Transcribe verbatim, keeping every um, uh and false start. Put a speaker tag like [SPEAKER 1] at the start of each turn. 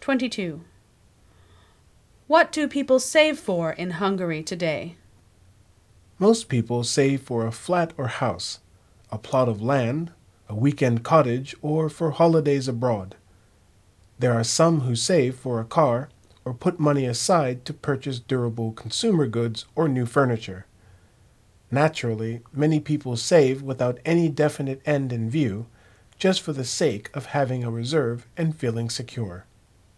[SPEAKER 1] twenty-two. What do people save for in Hungary today?
[SPEAKER 2] Most people save for a flat or house, a plot of land, a weekend cottage, or for holidays abroad. There are some who save for a car or put money aside to purchase durable consumer goods or new furniture. Naturally, many people save without any definite end in view, just for the sake of having a reserve and feeling secure.